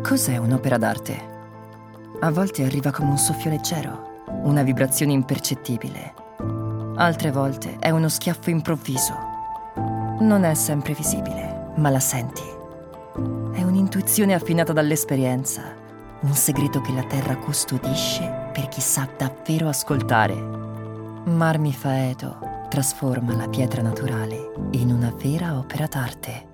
Cos'è un'opera d'arte? A volte arriva come un soffio leggero, una vibrazione impercettibile. Altre volte è uno schiaffo improvviso. Non è sempre visibile, ma la senti. È un'intuizione affinata dall'esperienza, un segreto che la terra custodisce per chi sa davvero ascoltare. Marmi Faeto trasforma la pietra naturale in una vera opera d'arte.